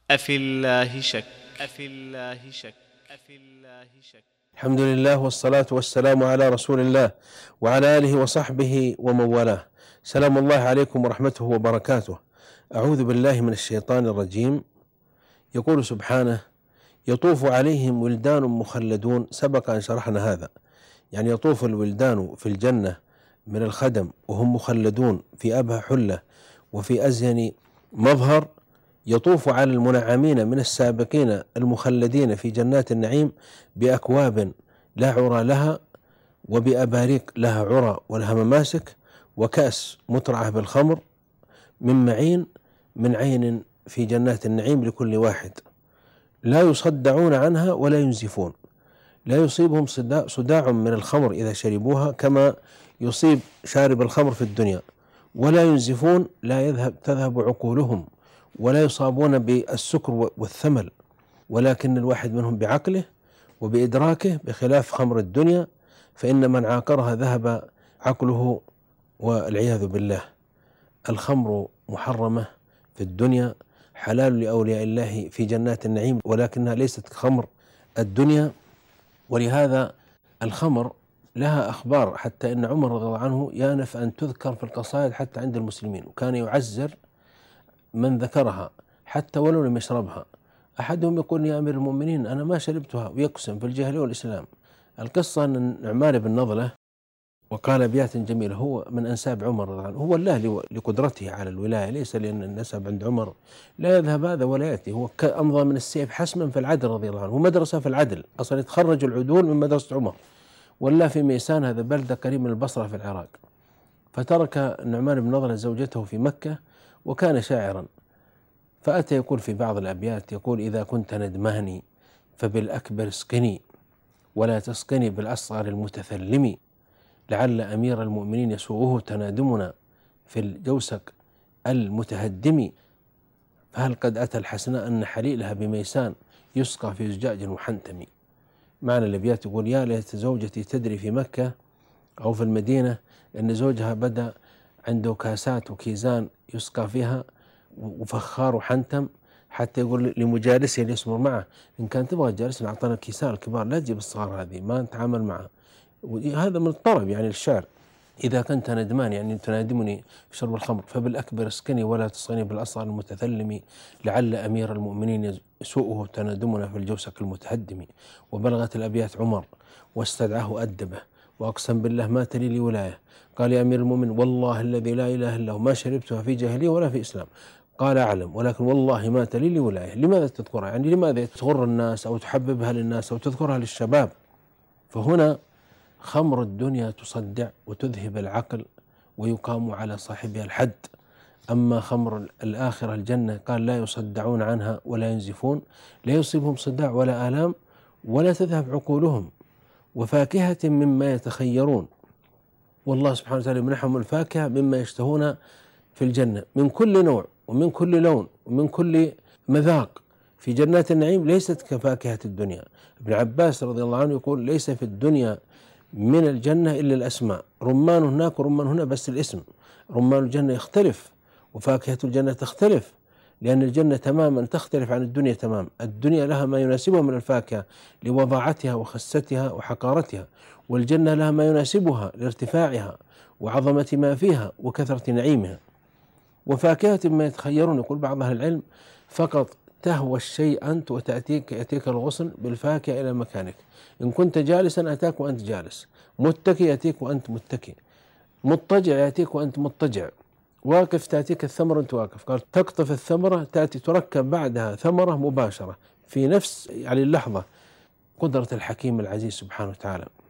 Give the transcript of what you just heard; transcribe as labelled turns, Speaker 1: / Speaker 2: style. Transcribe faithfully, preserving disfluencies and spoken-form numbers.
Speaker 1: أفي الله شك أفي الله شك أفي الله شك.
Speaker 2: الحمد لله والصلاة والسلام على رسول الله وعلى آله وصحبه ومن والاه. سلام الله عليكم ورحمته وبركاته. أعوذ بالله من الشيطان الرجيم. يقول سبحانه: يطوف عليهم ولدان مخلدون. سبق أن شرحنا هذا، يعني يطوف الولدان في الجنة من الخدم وهم مخلدون في أبهى حلة وفي أزين مظهر. يطوف على المنعمين من السابقين المخلدين في جنات النعيم بأكواب لا عرى لها، وبأباريق لها عرى ولها مماسك، وكأس مترعة بالخمر من معين من عين في جنات النعيم لكل واحد، لا يصدعون عنها ولا ينزفون. لا يصيبهم صداع من الخمر إذا شربوها كما يصيب شارب الخمر في الدنيا، ولا ينزفون، لا يذهب تذهب عقولهم، ولا يصابون بالسكر والثمل، ولكن الواحد منهم بعقله وبإدراكه، بخلاف خمر الدنيا فإن من عاقرها ذهب عقله والعياذ بالله. الخمر محرمة في الدنيا، حلال لأولياء الله في جنات النعيم، ولكنها ليست خمر الدنيا. ولهذا الخمر لها أخبار، حتى إن عمر رضي الله عنه يانف أن تذكر في القصائد حتى عند المسلمين، وكان يعزر من ذكرها حتى ولو لم يشربها. أحدهم يقول: يا أمير المؤمنين أنا ما شربتها، ويقسم في الجاهلية والإسلام. القصة أن نعمان بن نضلة وقال أبيات جميلة، هو من أنساب عمر رضي الله عنه، هو الله لقدرته على الولاية، ليس لأن النسب عند عمر لا يذهب هذا ولا يأتي. هو أمضى من السيف حسما في العدل رضي الله عنه، هو مدرسة في العدل، أصلا يتخرج العدول من مدرسة عمر. ولا في ميسان، هذا بلدة قريب من البصرة في العراق. فترك النعمان بن نضلة زوجته في مكة، وكان شاعرا، فأتى يقول في بعض الأبيات، يقول: إذا كنت ندماني فبالأكبر اسقني، ولا تسقني بالأصغر المتثلم، لعل أمير المؤمنين يسوءه تنادمنا في الجوسق المتهدم، فهل قد أتى الحسناء أن حليلها بميسان يسقى في زجاج محنتم. معنى الأبيات يقول: يا ليت زوجتي تدري في مكة أو في المدينة أن زوجها بدأ عنده كاسات وكيزان يسقى فيها وفخار وحنتم، حتى يقول لمجالسه اللي يسمر معه: إن كان تبغى تجالسنا أعطانا الكيسان الكبار، لا تجيب الصغار هذه، ما نتعامل معها. هذا من الطرب يعني الشعر. إذا كنت ندمان يعني تنادمني في شرب الخمر، فبالأكبر اسقني ولا تصغني بالأصغر المتثلم، لعل أمير المؤمنين يسوءه تنادمنا في الجوسق المتهدم. وبلغت الأبيات عمر واستدعاه أدبه، وأقسم بالله مات لي لولاية. قال: يا أمير المؤمنين والله الذي لا إله إلا هو ما شربتها في جاهلية ولا في إسلام. قال: أعلم، ولكن والله مات لي لولاية. لماذا تذكرها؟ يعني لماذا تغر الناس أو تحببها للناس أو تذكرها للشباب؟ فهنا خمر الدنيا تصدع وتذهب العقل ويقام على صاحبها الحد. أما خمر الآخرة الجنة قال: لا يصدعون عنها ولا ينزفون، لا يصيبهم صداع ولا آلام، ولا تذهب عقولهم، وفاكهة مما يتخيرون. والله سبحانه وتعالى يمنحهم الفاكهة مما يشتهون في الجنة من كل نوع ومن كل لون ومن كل مذاق في جنات النعيم، ليست كفاكهة الدنيا. ابن عباس رضي الله عنه يقول: ليس في الدنيا من الجنة إلا الأسماء، رمان هناك ورمان هنا، بس الاسم. رمان الجنة يختلف، وفاكهة الجنة تختلف، لأن الجنة تماما تختلف عن الدنيا تمام. الدنيا لها ما يناسبها من الفاكهة لوضاعتها وخستها وحقارتها، والجنة لها ما يناسبها لارتفاعها وعظمة ما فيها وكثرة نعيمها. وفاكهة ما يتخيرون، يقول بعض أهل العلم: فقط تهوى الشيء أنت وتأتيك يأتيك الغصن بالفاكهة إلى مكانك. إن كنت جالسا أتاك وأنت جالس، متكئ يأتيك وأنت متكئ، مضطجع يأتيك وأنت مضطجع، واقف تأتيك الثمرة وأنت واقف. قال: تقطف الثمرة تأتي تركب بعدها ثمرة مباشرة في نفس يعني اللحظة. قدرة الحكيم العزيز سبحانه وتعالى.